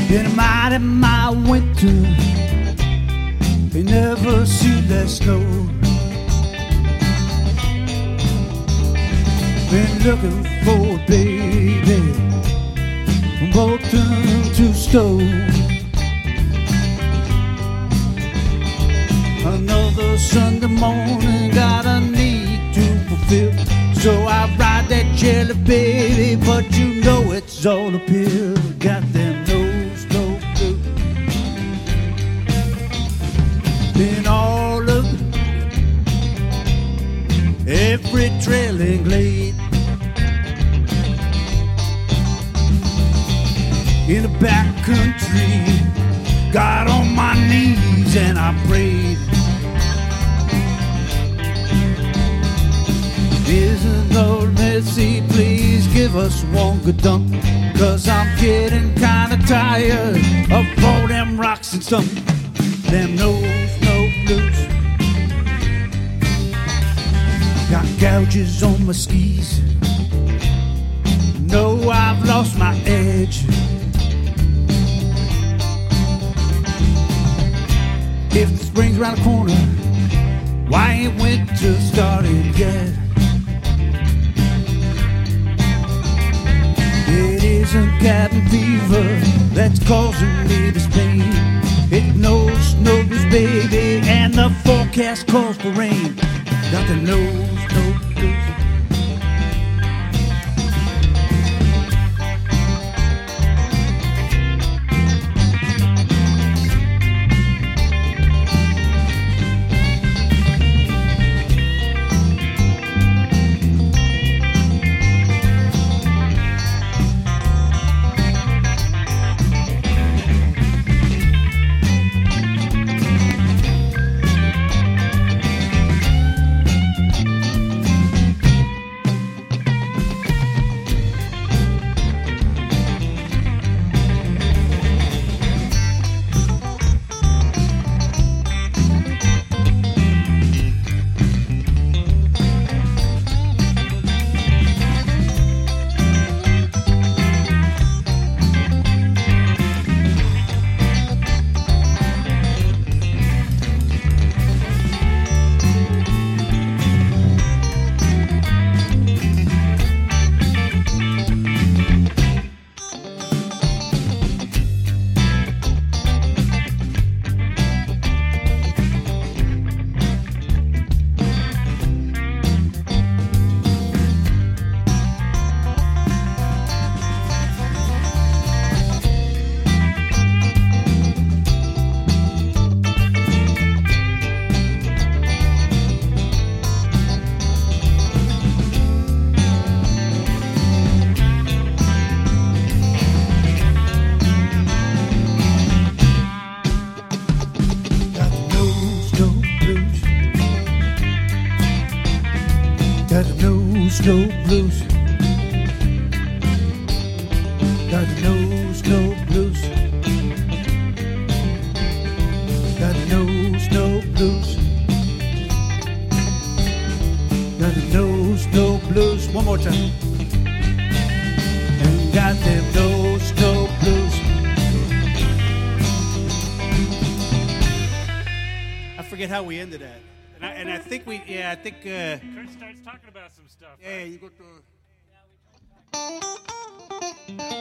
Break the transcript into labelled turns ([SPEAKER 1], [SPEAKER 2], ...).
[SPEAKER 1] In a mighty mild winter, they never see that snow. Been looking for a baby from Bolton to Stowe. Another Sunday morning, got a need to fulfill. So I ride that jelly baby, but you know it's all a pill. Got them nose no blue. Been all of every trailing glade. In the back country, got on my knees and I prayed. Isn't Lord mercy, please give us one good dump, 'cause I'm getting kinda tired of all them rocks and stumps. Them nose no blues. Got gouges on my skis. No, I've lost my edge. If the spring's around the corner, why ain't winter started yet? It isn't cabin fever that's causing me this pain. It knows no blues, baby, and the forecast calls for rain. Got the nose no blues. Got the nose no blues. Got the nose no blues. Got the nose no blues. Got the nose no blues. One more time. And got them nose no blues. I forget how we ended that. And I think we, yeah, I think.
[SPEAKER 2] Kurt starts talking about some stuff.
[SPEAKER 1] Yeah,
[SPEAKER 2] right?
[SPEAKER 1] you got the.